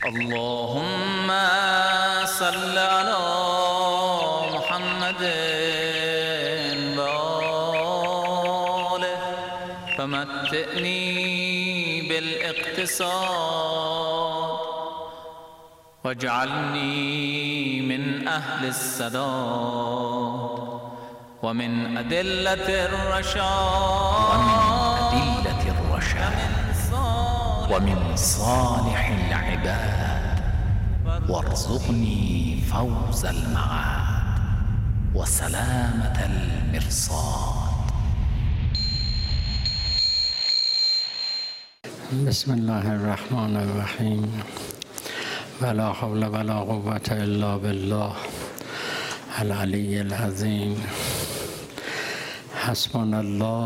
اللهم صل على محمد وآله فمتعني بالاقتصاد واجعلني من أهل السداد ومن أدلة الرشاد ومن صالح العباد وارزقني فوز المعاد وسلامة المرصاد. بسم الله الرحمن الرحیم ولا حول ولا قوة الا بالله العلی العظیم. حسبنا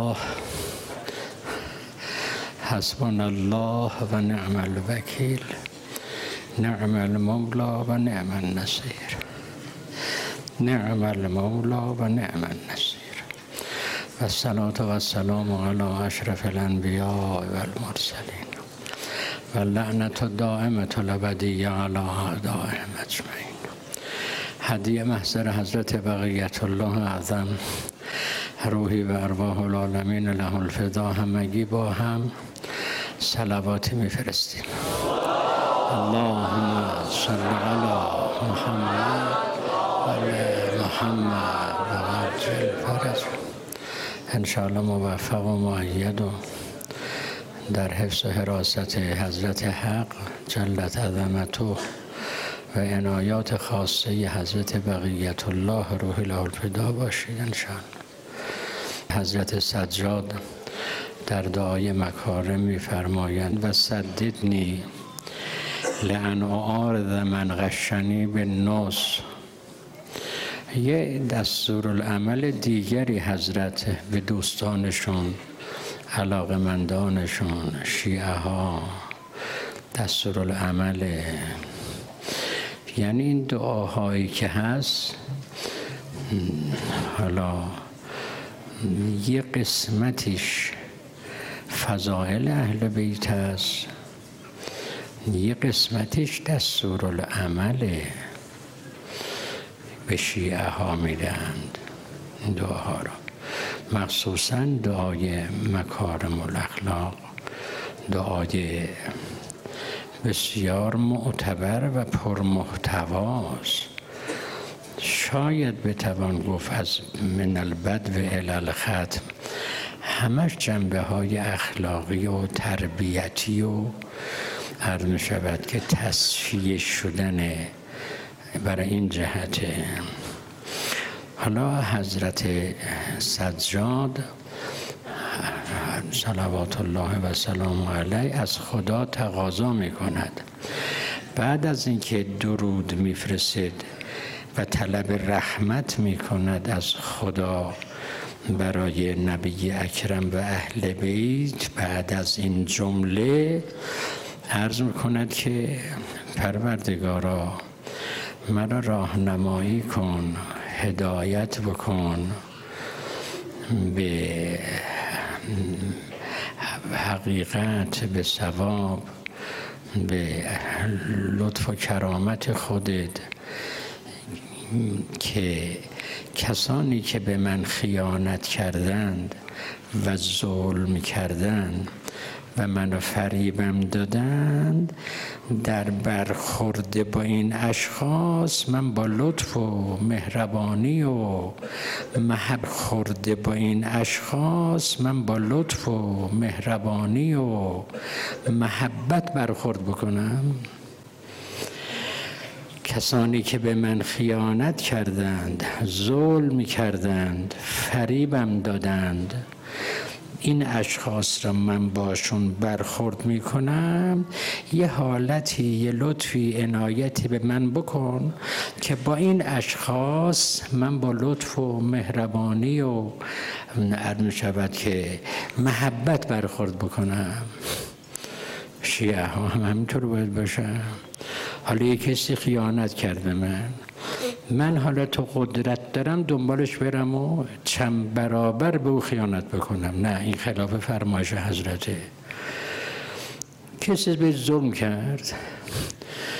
الله و نعم الوکیل، نعم المولا و نعم النصیر، نعم المولا و نعم النصیر. و الصلاة و السلام علی اشرف الانبیاء و المرسلین و لعنت الدائمة الابدیة علی اعدائهم اجمعین. هدیه محضر حضرت بقیت الله اعظم، روحی و ارواح العالمین له الفدا، همگی با هم صلواتی میفرستیم. اللهم صل علی محمد و علی محمد و عجل فرج. انشاءالله موفق و مؤید و در حفظ و حراست حضرت حق جلت عظمته و عنایات خاصه حضرت بقیت الله روحی له الفدا باشید انشاءالله. حضرت سجاد در دعای مکارم می‌فرمایند و سددنی لأن أعارض من غشنی بالنص. یه دستورالعمل دیگری حضرت به دوستانشون، علاقمندانشون، شیعه ها دستورالعمل، یعنی این دعاهایی که هست، حالا یه قسمتش فضائل اهل بیت است، یه قسمتش دستورالعمل به شیعه ها میدهند این دعاها را، مخصوصا دعای مکارم الاخلاق، دعای بسیار معتبر و پرمحتواست. شاید بتوان گفت از من البدو الی الختم همش جنبه های اخلاقی و تربیتی و عرض می شود که تصفیه شدن برای این جهته. حالا حضرت سجاد صلوات الله و سلام علیه از خدا تقاضا می کند بعد از اینکه درود می فرستد و طلب رحمت می کند از خدا برای نبی اکرم و اهل بیت، بعد از این جمله عرض می کند که پروردگارا مرا راهنمایی کن، هدایت بکن به حقیقت، به ثواب، به لطف و کرامت خودت، که کسانی که به من خیانت کردند و ظلم کردند و منو فریبم دادند، در برخورد با این اشخاص من با لطف و مهربانی و محبت برخورد بکنم. کسانی که به من خیانت کردند، ظلم کردند، فریبم دادند، این اشخاص را من باشون برخورد میکنم، یه حالتی، یه لطفی، عنایتی به من بکن که با این اشخاص من با لطف و مهربانی و عرض شود که محبت برخورد بکنم. شیعه ها هم همینطور باید باشن. حالا یک کسی خیانت کرده من حالا تو قدرت دارم دنبالش برم و چند برابر به او خیانت بکنم. نه، این خلاف فرمایش حضرته. کسی به ظلم کرد،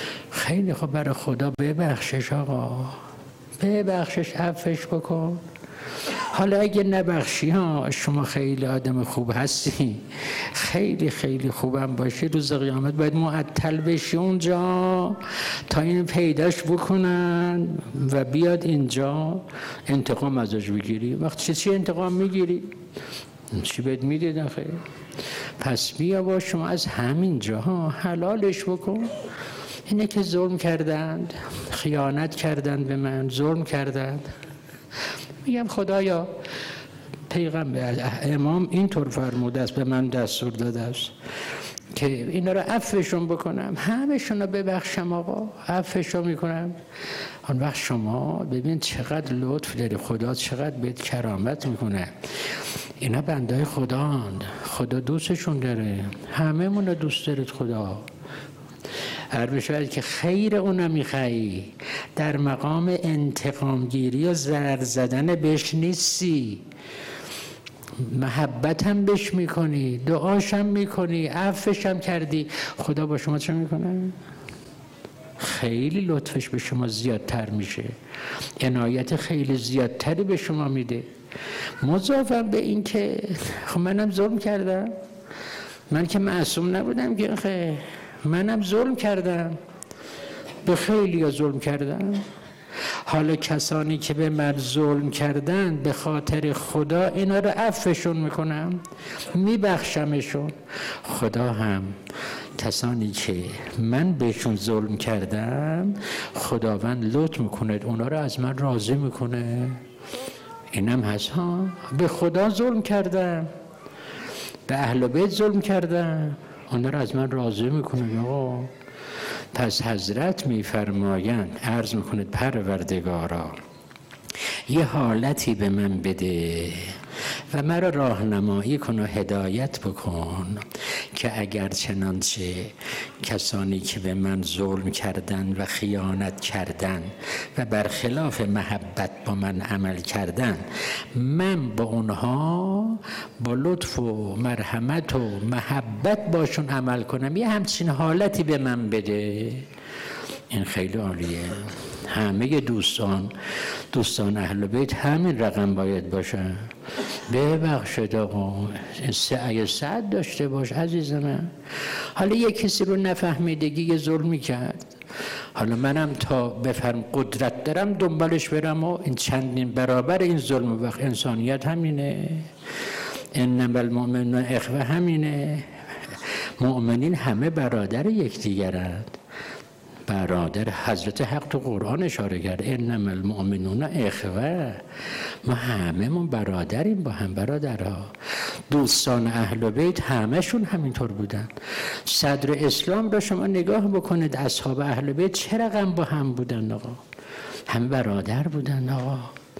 خیلی خب برای خدا ببخشش آقا، ببخشش، عفوش بکن. حالا اگه نبخشی ها، شما خیلی آدم خوب هستی، خیلی خیلی خوبم باشی، روز قیامت باید معطل بشی اونجا تا این پیداش بکنن و بیاد اینجا انتقام ازش بگیری. وقتی چی انتقام میگیری؟ چی بهت میدید آخه؟ پس بیا با شما از همین جاها حلالش بکن. اینه که ظلم کردند، خیانت کردند به من، ظلم کردند. میگم خدایا، پیغمبر امام اینطور فرموده است، به من دستور داده است که اینا رو عفوشون بکنم، همه‌شون رو ببخشم آقا، عفوشون میکنم. اون وقت شما ببین چقدر لطف داری، خدا چقدر بهت کرامت میکنه. اینا بندهای خداند، خدا دوستشون داره، همه‌مون رو دوست دارید خدا. عربی شاید که خیر اونا میخوایی، در مقام انتقامگیری و ضرر زدن بهش نیستی، محبت هم بهش میکنی، دعاش هم میکنی، عفوش هم کردی. خدا با شما چه میکنه؟ خیلی لطفش به شما زیادتر میشه، عنایت خیلی زیادتری به شما میده. مضافم به این که خب منم ظلم کردم، من که معصوم نبودم که خیلی، منم ظلم کردم، به خیلی ظلم کردم. حالا کسانی که به من ظلم کردن، به خاطر خدا اینا رو عفوشون میکنم، میبخشمشون. خدا هم کسانی که من بهشون ظلم کردم، خداوند لطف میکنه، اونا رو از من راضی میکنه. اینم هست ها. به خدا ظلم کردم، به اهل بیت ظلم کردم، اونا رو از من راضی میکنه آقا. پس حضرت میفرمایند، عرض میکنه پروردگارا یه حالتی به من بده و مرا راهنمایی کن و هدایت بکن که اگر چنانچه کسانی که به من ظلم کردن و خیانت کردن و برخلاف محبت با من عمل کردن، من با اونها با لطف و مرحمت و محبت باشون عمل کنم. یه همچین حالتی به من بده. این خیلی عالیه. همه دوستان اهل بیت همین رقم باید باشن. ببخشید آقا، اگه سعد داشته باش عزیز من. حالا یک کسی رو نفهمیدگی یه ظلمی کرد، حالا منم تا بفهم قدرت دارم دنبالش برم و این چندین برابر این ظلم. وقت انسانیت همینه، انما المؤمنون اخوه همینه. مؤمنین همه برادر یکدیگرند. برادر حضرت حق تو قرآن اشاره کرد، انما المؤمنون اخوه، ما هممون برادریم، با هم برادرها. دوستان اهل بیت همشون همینطور بودن. صدر اسلام را شما نگاه بکنید، اصحاب اهل بیت چه رقم با هم بودن آقا، همه برادر بودن آقا.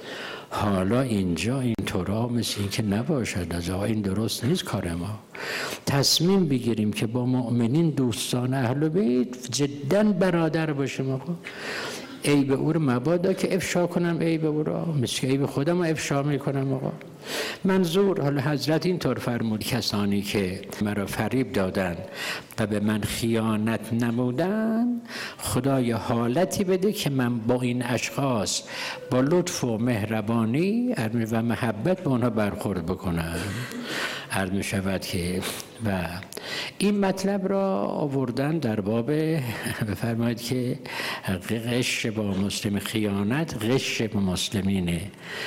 حالا اینجا این طورا مثل این که نباشد از آقا، این درست نیست کار ما. تصمیم بگیریم که با مؤمنین دوستان اهل بیت جدا برادر باشیم آقا. عیب او رو مبادا که افشا کنم عیب او را، مثل عیب خودم رو افشا میکنم آقا. منظور حالا حضرت اینطور فرمود کسانی که مرا فریب دادن و به من خیانت نمودن، خدای حالتی بده که من با این اشخاص با لطف و مهربانی و محبت به اونها برخورد بکنم. عرض می شود که و این مطلب را آوردن در باب بفرمایید که غش با مسلم، خیانت، غش با مسلمینه،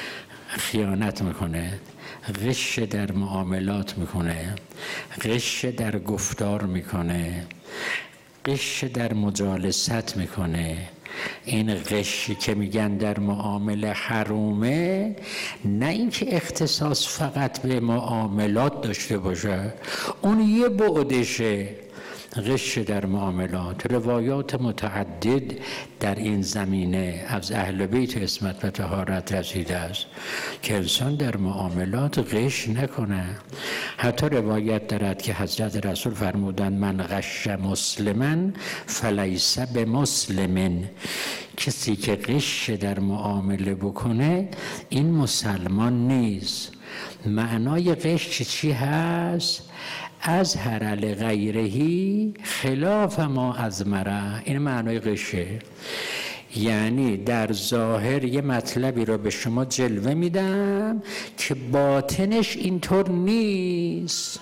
خیانت میکنه، غش در معاملات میکنه، غش در گفتار میکنه، غش در مجالست میکنه. این غشی که میگن در معامله حرومه، نه اینکه اختصاص فقط به معاملات داشته باشه، اون یه بعدشه. غش در معاملات، روایات متعدد در این زمینه از اهل بیت عصمت و طهارت رسیده است که انسان در معاملات غش نکنه. حتی روایت دارد که حضرت رسول فرمودند من غش مسلما فلیس بمسلم، کسی که غش در معامله بکنه این مسلمان نیست. معنای غش چی هست؟ اظهر لغیرهی خلاف ما اضمره. این معنای غشه. یعنی در ظاهر یه مطلبی رو به شما جلوه میدم که باطنش اینطور نیست.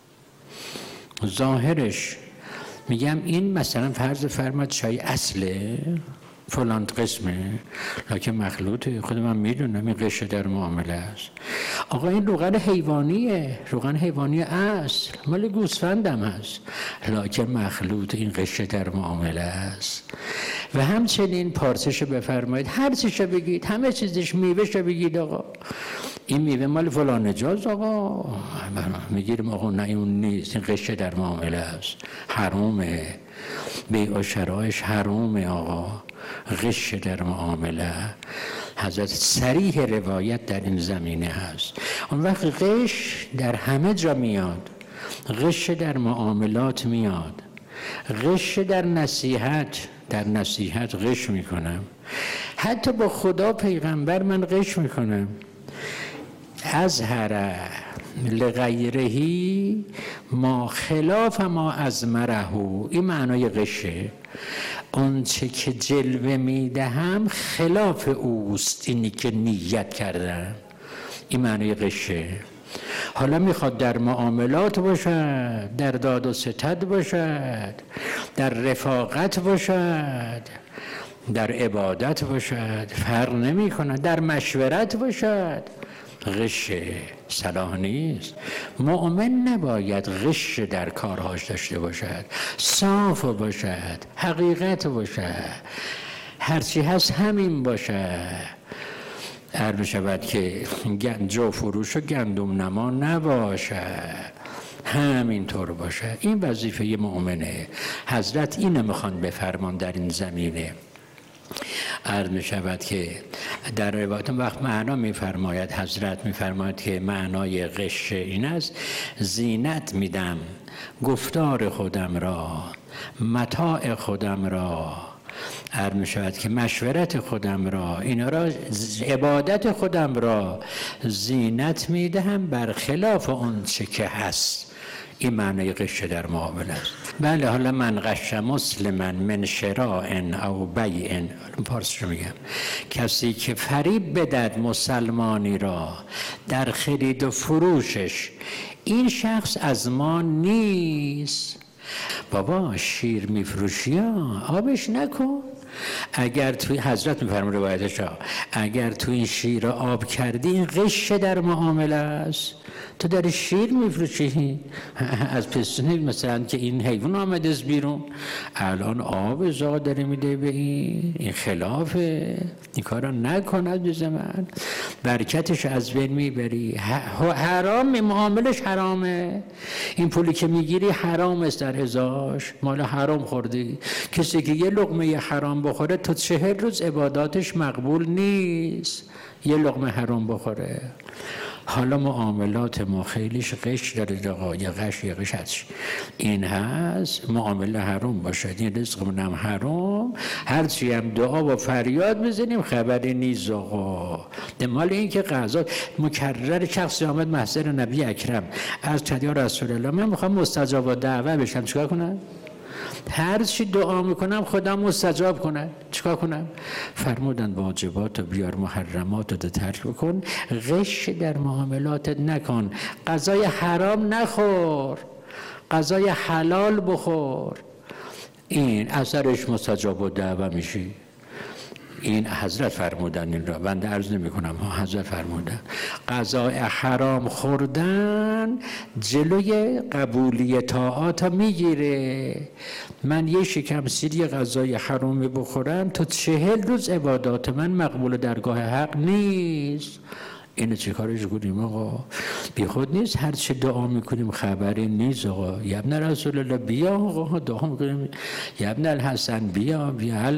ظاهرش میگم این مثلا فرض فرماد چای اصله فلان قسمه، لکن مخلوطه. خود من میدونم این غش در معامله است. آقا این روغن حیوانیه، روغن حیوانی اصل مال گوسفندم هست، لکن مخلوط، این غش در معامله است. و همچنین پارسشو بفرمایید، هر چیشو بگید، همه چیزش، میوهشو بگید آقا این میوه مال فلان اجاز، آقا میگیریم آقا نه اون نیست، این غش در معامله است، حرومه، بیع و شرایش حرومه آقا، غش در معامله. حضرت صریح روایت در این زمینه هست. اون وقت غش در همه جا میاد، غش در معاملات میاد، غش در نصیحت، در نصیحت غش میکنم، حتی با خدا پیغمبر من غش میکنم. اظهر لغیرهی ما خلاف ما اضمره، این معنای غشه. اون چه که جلوه میدهم خلاف اوست، اینی که نیت کردم، این معنای غشه. حالا میخواد در معاملات باشد، در داد و ستد باشد، در رفاقت باشد، در عبادت باشد، فرق نمی کند، در مشورت باشد، غش صلاح نیست. مؤمن نباید غش در کارهاش داشته باشد، صاف باشد، حقیقت باشد، هرچی هست همین باشد. عرض شود که جو فروش و گندم نما نباشد، همینطور باشه. این وظیفه مؤمنه. حضرت اینو میخوان بفرمان در این زمینه. عرض می شود که در روایت وقت معنا میفرماید، حضرت میفرماید که معنای غش این است: زینت میدم گفتار خودم را، متاع خودم را، عرض می شود که مشورت خودم را، اینا را، عبادت خودم را زینت میدهم بر خلاف اون چه که هست. این معنی غش در معامله است. بله، حالا من غش مسلما من شراء او بیع، پارسشو میگم، کسی که فریب بدهد مسلمانی را در خرید و فروشش، این شخص از ما نیست. بابا شیر میفروشی ها، آبش نکن. اگر توی حضرت میفرمون روایتش ها، اگر توی این شیر آب کردی، این غش در معامله است. تو در شیر میفروشی از پستونی، مثلا که این حیوان آمده از بیرون، الان آب ازاق داره میده به این خلافه، این کارا نکند به زمان، برکتش از بین میبری. حرام، معاملش حرامه. این پولی که میگیری حرام است، در ازاش مال حرام خوردی. کسی که یه لقمه حرام بخوره تو 40 روز عباداتش مقبول نیست، یه لقمه حرام بخوره. حالا معاملات ما خیلیش غش داره آقا، یه غش هست. این هست معامله حرام باشد، این رزق منم حرام، هرچی هم دعا و فریاد بزنیم خبری نیست آقا. مال این که قضا مکرر شخصی آمد محضر نبی اکرم از یا رسول الله، من میخوام مستجاب و دعوه بشم، چیکار کنم؟ هر چی دعا میکنم خدا مستجاب کنه، چیکار کنم؟ فرمودن واجبات و بیار، محرمات رو ترک بکن، غش در معاملاتت نکن، غذای حرام نخور، غذای حلال بخور، این اثرش مستجاب و دعوه میشی. این حضرت فرمودن، این را بنده عرض نمی کنم، حضرت فرمودن غذای حرام خوردن جلوی قبولی طاعات میگیره. من یه شکم سیری غذای حرامی بخورم تو 40 روز عبادات من مقبول درگاه حق نیست. اینو چه کارش کنیم آقا؟ بی خود نیست، هر چه دعا میکنیم خبری نیست آقا. یا ابن رسول الله بیا آقا، دعا میکنیم یا ابن الحسن بیا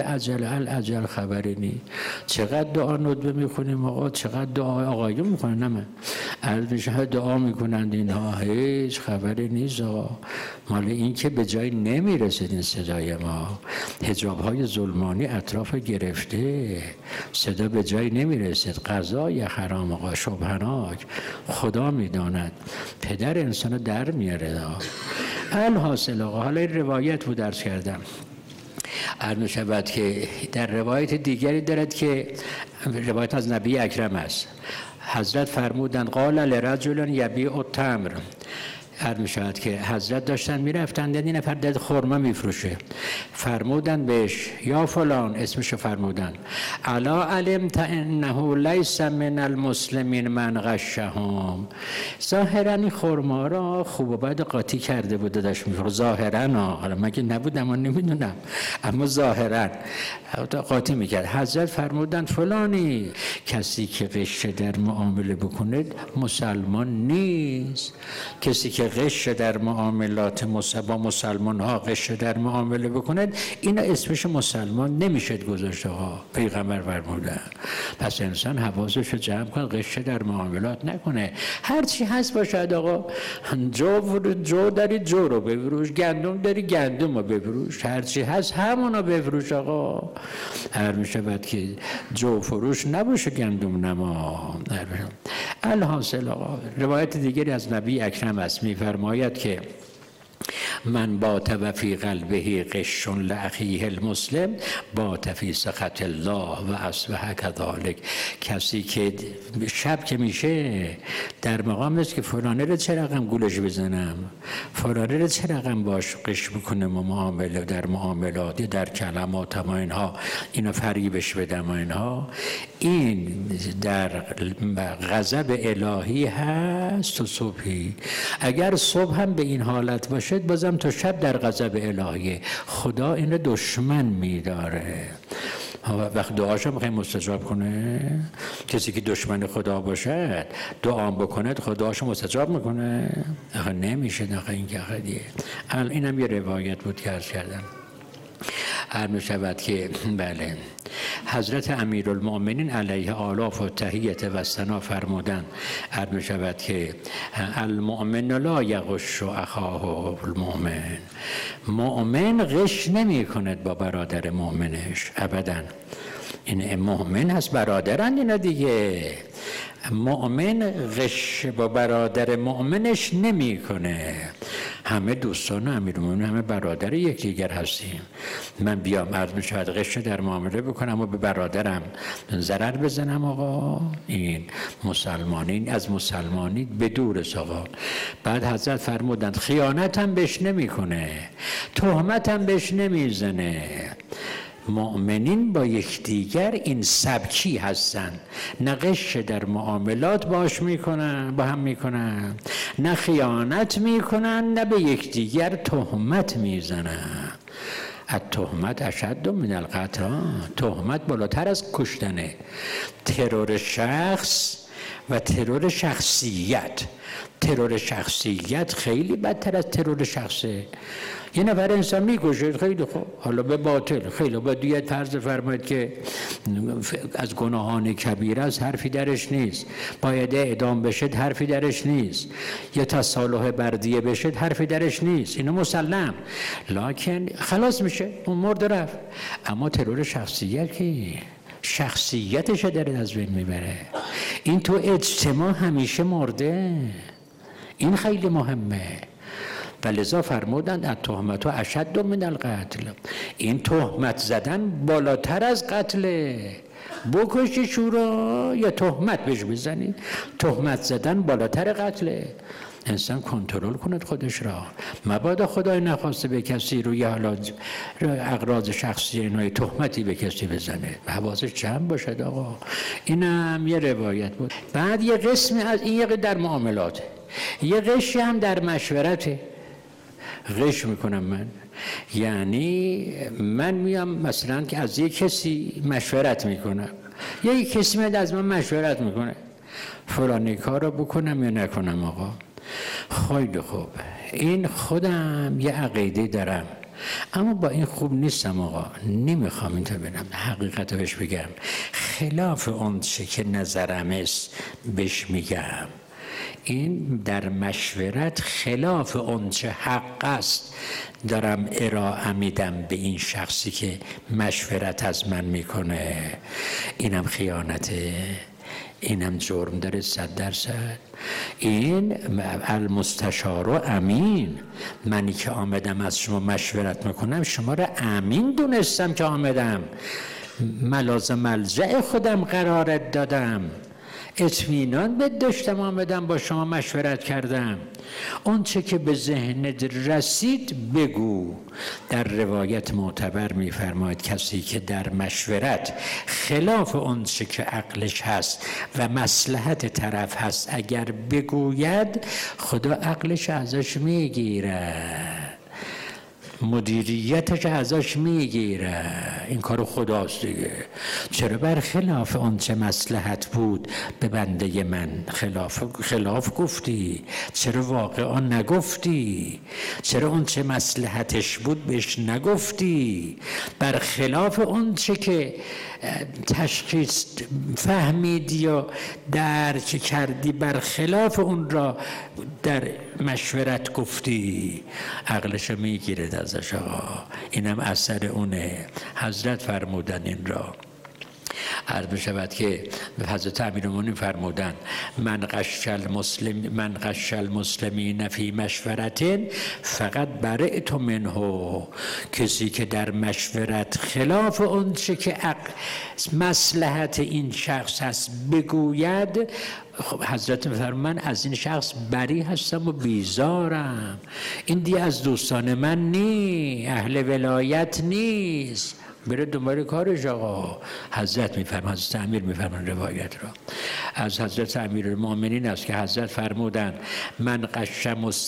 العجل خبری نیست. چقدر دعا ندبه میکنیم آقا، چقدر دعا آقایون میکنن، نه من عرض میشه دعا میکنند اینها، هیچ خبری نیست آقا. مال این که به جای نمیرسید این صدای ما، حجاب های ظلمانی اطراف گرفته، صدا به جای نمیرسید، غذای حرام آقا شبهناک. خدا میداند. پدر انسانو در میاره. الحاصل آقا، حالا این روایت بود درس کردم. عرض می‌شود که در روایت دیگری دارد که روایت از نبی اکرم است. حضرت فرمودند قال لرجل یبیع التمر. عرض می‌شود که حضرت داشتن میرفتن، دیدن نفر داد خرما میفروشه. فرمودن بهش یا فلان، اسمشو فرمودن، الا علمت انه لیس من المسلمین من غشهم. ظاهرا این خرما را خوب و بد قاطی کرده بود داشت میفروخت. ظاهرا، حالا من که نبودم و نمیدونم، اما ظاهرا قاطی میکرد. حضرت فرمودن فلانی، کسی که غش در معامله بکنه مسلمان نیست. کسی که غش در معاملات با مسلمان ها غش در معامله بکنه، این اسمش مسلمان نمیشه گذاشته ها. پیغمبر فرمودن. پس انسان حواسش رو جمع کنه، غش در معاملات نکنه. هر چی هست باشد آقا، جو داری جو رو بفروش، گندم داری گندم رو بفروش، هر چی هست همونو بفروش آقا. هر میشه بعد که جو فروش نباشه گندم نما. الحاصل آقا، روایت دیگری از نبی اکرم است، میفرماید که من بات و فی قلبه غش لاخیه المسلم بات فی سخط الله و اصبح کذالک. کسی که شب که میشه در مقام است که فلانه رو چه رقم گولش بزنم، فلانه رو چه رقم باش غش بکنم، معامله در معاملات یا در کلمات ما اینها، اینو فریبش بدم و اینها، این در غضب الهی هست. و صبحی اگر صبح هم به این حالت باشد، بازم تو شب در غضب الهیه. خدا این رو دشمن میداره. وقت دعاش هم خیلی مستجاب کنه. کسی که دشمن خدا باشد دعا بکنه خداش مستجاب میکنه؟ آخه نمیشه. آخه این که خیلیه. این هم یه روایت بود که عرض کردم. عرض می‌شود که بله، حضرت امیرالمؤمنین علیه آلاف و تحیت و ثنا فرمودند. عرض می‌شود که المؤمن لا یغش اخاه المؤمن. مؤمن غش نمی کند با برادر مؤمنش ابدا. این مؤمن هست، برادرند اینا دیگه. مؤمن غش با برادر مؤمنش نمیکنه. همه دوستان امیرالمومنین، همه برادر یکدیگر هستیم. من بیام عرض می‌شود غش در معامله بکنم و به برادرم ضرر بزنم آقا، این مسلمانی از مسلمانی به دور است آقا. بعد حضرت فرمودند خیانت هم بهش نمیکنه، تهمت هم بهش نمیزنه. مؤمنین با یکدیگر این سبکی هستن، نه غش در معاملات باش میکنن، با هم میکنن، نه خیانت میکنن، نه به یکدیگر تهمت میزنن. التهمت اشد من القتل. تهمت بالاتر از کشتنه. ترور شخص و ترور شخصیت. ترور شخصیت خیلی بدتر از ترور شخصه. یه نفر انسان میکشه، خیلی خوب، حالا به باطل، خیلی با دیت فرض فرمایید که از گناهان کبیره است، حرفی درش نیست. باید اعدام بشه، حرفی درش نیست. یا تصالح بردیه بشه، حرفی درش نیست. اینو مسلم، لکن خلاص میشه، اون مرد رفت. اما ترور شخصیت که شخصیتش داره از بین میبره. این تو اجتماع همیشه مرده. این خیلی مهمه. و لذا فرمودند التهمت اشد من القتل. این تهمت زدن بالاتر از قتله. بکشی شورا یا تهمت بهش بزنی، تهمت زدن بالاتر قتله. انسان کنترل کند خودش را، مبادا خدای نخواسته به کسی روی حالات اغراض شخصی اینای تهمتی به کسی بزنه. حواسش جمع باشد آقا. اینم یه روایت بود. بعد یه قسم از این در معاملات، یه قشی هم در مشورته. غش میکنم من، یعنی من میام مثلا که از یک کسی مشورت میکنم، یا یک کسی میاد از من مشورت میکنه فلانی کار رو بکنم یا نکنم. آقا خیلی خوب، این خودم یه عقیده دارم، اما با این خوب نیستم آقا، نمیخوام این تو برم حقیقت رو بهش بگم، خلاف اون چه که نظرم است بهش میگم. این در مشورت خلاف اون چه حق است دارم ارائه میدم به این شخصی که مشورت از من میکنه. اینم خیانته. اینم جرم داره 100%. این المستشار و امین، منی که آمدم از شما مشورت میکنم شما را امین دونستم که آمدم، ملاذ ملجأ خودم قرارت دادم، اطمینان بهت داشتم آمدم با شما مشورت کردم، اون چه که به ذهنت رسید بگو. در روایت معتبر میفرماید کسی که در مشورت خلاف اون چه که عقلش هست و مصلحت طرف هست اگر بگوید خدا عقلش ازش میگیره، مدیریتش ازش میگیره، این کار خداست دیگه. چرا برخلاف اون چه مصلحت بود به بنده من خلاف گفتی؟ چرا واقعا نگفتی؟ چرا اون چه مصلحتش بود بهش نگفتی؟ برخلاف اون چه که تشخیص فهمیدی یا درک کردی برخلاف اون را در مشورت گفتی، عقلشو میگیره ازش. آقا اینم اثر اونه. حضرت فرمودن این را، عرض بشود که حضرت امیرالمومنین فرمودن من غش المسلمین فی مشورت فقط برئت منه، کسی که در مشورت خلاف اون چه که مصلحت این شخص هست بگوید، خب حضرت فرمان از این شخص بری هستم و بیزارم، این دیگه از دوستان من نی، اهل ولایت نیست، بره دنبال کارش. آقا حضرت میفرمان، حضرت امیر میفرمان روایت را از حضرت امیرالمومنین است که حضرت فرمودند من غش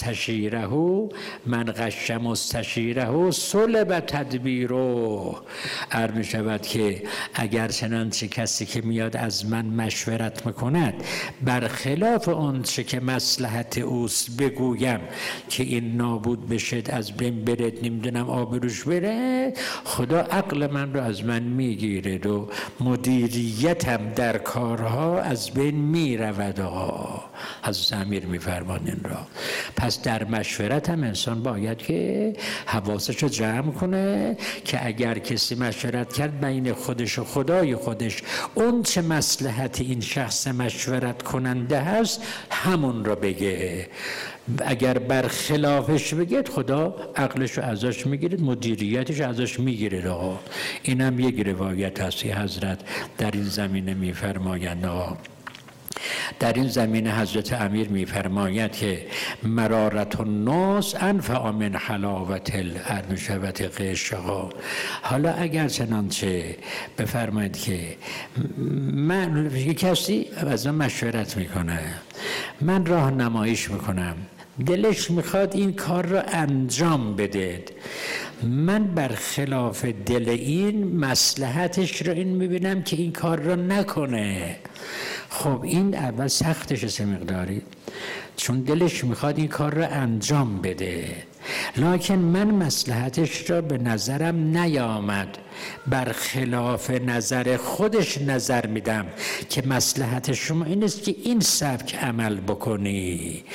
مستشیره سلب تدبیره. عرض می شود که اگر چنانچه کسی که میاد از من مشورت میکند برخلاف اون چه که مصلحت اوست بگویم که این نابود بشه، از بین بره، نمیدونم آبروش بره، خدا عقل من رو از من میگیره و مدیریتم در کارها از بین میرود. حضرت امیر میفرمان این را. پس در مشورت هم انسان باید که حواسش رو جمع کنه که اگر کسی مشورت کرد بین خودش و خدای خودش اون چه مصلحت این شخص مشورت کننده هست همون را بگه، اگر برخلافش بگید خدا عقلش رو ازش میگیرید، مدیریتش ازش میگیرید. این هم یک روایت هست که حضرت در این زمینه میفرمایند. در این زمینه حضرت امیر میفرماید که مرارت الناس انفع من حلاوت الارمشوت قشقا. حالا اگر چنانچه بفرمایید که من کسی از من مشورت میکنه، من راهنماییش میکنم، دلش میخواد این کار را انجام بده، من برخلاف دل این مصلحتش را این میبینم که این کار را نکنه. خب این اول سختشه سه مقداری، چون دلش میخواد این کار را انجام بده، لکن من مصلحتش را به نظرم نیامد، برخلاف نظر خودش نظر میدم که مصلحت شما این است که این سبک عمل بکنی.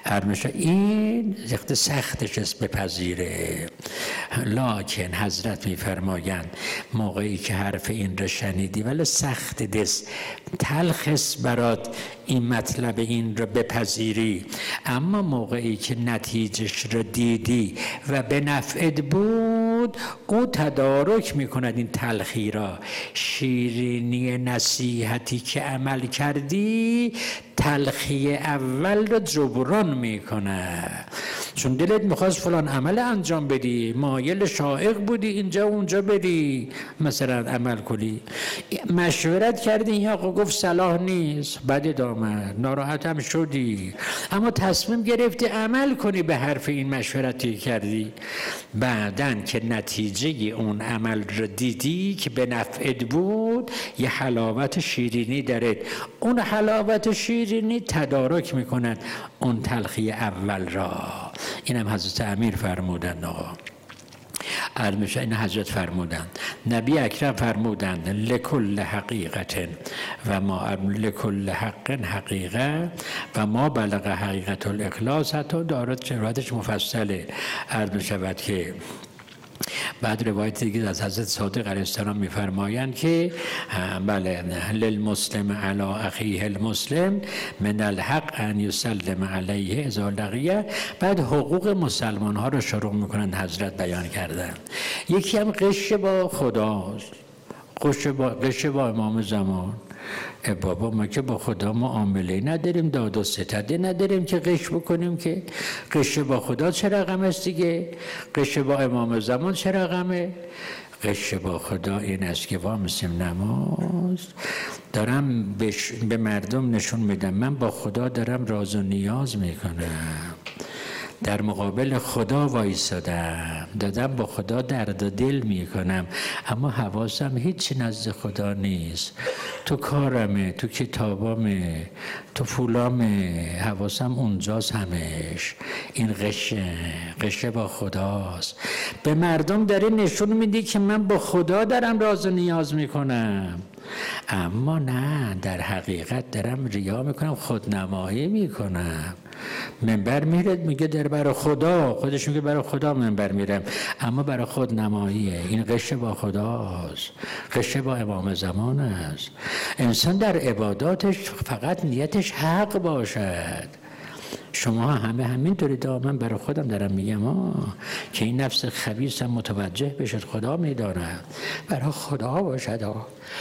این سختش است بپذیره، لکن حضرت میفرمایند موقعی که حرف این را شنیدی ولی سخت دست تلخ است برات این مطلب این را بپذیری، اما موقعی که نتیجهش را دیدی و به نفعت بود او تدارک میکند این تلخی را، شیرینی نصیحتی که عمل کردی تلخی اول را جبران میکنه، چون دلت میخواست فلان عمل انجام بدی، مایل شائق بودی اینجا اونجا بدی مثلا عمل کنی، مشورت کردی این آقا گفت صلاح نیست، بدت آمد، ناراحت هم شدی، اما تصمیم گرفتی عمل کنی به حرف این مشورتی کردی، بعدن که نتیجه اون عمل را دیدی که به نفعت بود یه حلاوت شیرینی دارد، اون حلاوت شیرینی تدارک میکند اون تلخی اول را. اینم حضرت امیر فرمودند. این حضرت فرمودند، نبی اکرم فرمودند لکل حقیقت و ما لکل حق حقیقه و ما بلغ حقیقت الاخلاص. حتی دارد روایتش مفصله، عرض شود که بعد روایت دیگه از حضرت صادق علیه السلام میفرمایند که بله للمسلم علی اخیه المسلم من الحق ان یسلم علیه اذا لقیه. بعد حقوق مسلمان ها رو شروع میکنن حضرت بیان کردن. یکی هم غش با خداست، غش با امام زمان. بابا ما که با خدا معامله نداریم، داد و ستده نداریم که غش بکنیم، که غش با خدا چه رقم است دیگه؟ غش با امام زمان چه رقمه؟ غش با خدا این است که وامسیم نماز دارم به مردم نشون میدم من با خدا دارم راز و نیاز میکنم، در مقابل خدا وایسادم، دادم با خدا درد و دل میکنم، اما حواسم هیچ نزد خدا نیست، تو کارمه، تو کتابامه، تو پولامه، حواسم اونجاست همش. این غشه با خداست. به مردم داری نشون میدی که من با خدا دارم راز و نیاز میکنم، اما نه، در حقیقت دارم ریا میکنم، خودنمایی میکنم. منبر میره میگه در برای خدا، خودش میگه برای خدا منبر میرم، اما برای خود نماییه. این غش با خداست، غش با امام زمان است. انسان در عباداتش فقط نیتش حق باشد. شما همه همینطورید، من برای خودم دارم میگم که این نفس خبیثم متوجه بشد، خدا میدانم، برای خدا باشد.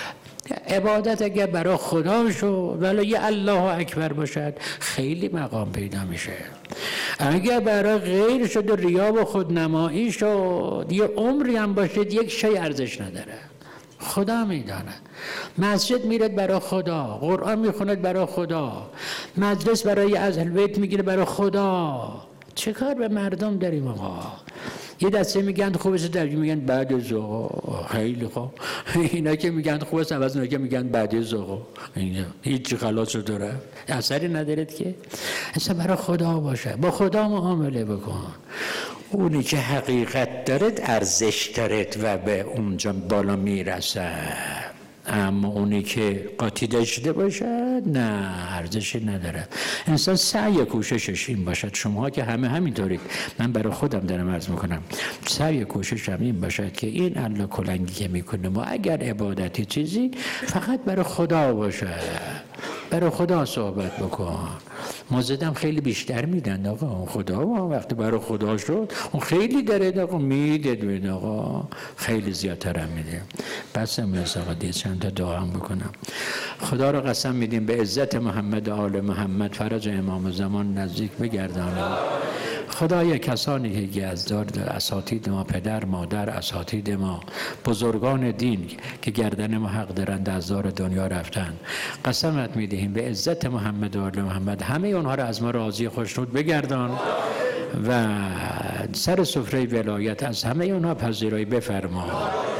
عبادت اگر برای خدا شد ولی یه الله اکبر باشد خیلی مقام پیدا میشه. اگر برای غیر شد و ریا و خودنمایی شد یه عمری هم باشد یک شی ارزش نداره. خدا میدانه. مسجد میرد برای خدا، قرآن میخوند برای خدا، مجلس برای اهل بیت میگیره برای خدا. چه کار به مردم داریم آقا؟ یه دسته میگن خوبه است، در میگن بعد از ظهر. خیلی خوب. اینا که میگن خوبه است، عوض اونا که میگن بعد از ظهر. هیچ خلاص رو داره، اثری ندارد که. اصلا برای خدا باشه، با خدا معامله بکن. اونی که حقیقت دارد ارزش دارد و به اونجا بالا میرسه، اما اونی که قاطی داشته باشد نه، ارزشی نداره. انسان سعی کوششش این باشد، شما که همه همینطورید، من برای خودم دارم عرض میکنم، سعی کوششم این باشد که این الله کلنگی که میکنه ما اگر عبادتی چیزی فقط برای خدا باشه، برای خدا صحبت بکن. موزدم خیلی بیشتر میدن آقا، خدا وقتی برای خدا شد اون خیلی داره آقا، میده آقا، خیلی زیادتر هم میده. بس امروز آقا دیگه چند تا دعا هم بکنم. خدا رو قسم میدیم به عزت محمد و آل محمد فرج امام زمان نزدیک بگردانم. خدای کسانی که از دار اساتید ما، پدر مادر اساتید ما، بزرگان دین که گردن ما حق دارند از دار دنیا رفتن، قسمت میدهیم به عزت محمد و آل محمد همه اونها رو از ما راضی خوشنود بگردان و سر سفره ولایت از همه اونها پذیرایی بفرما.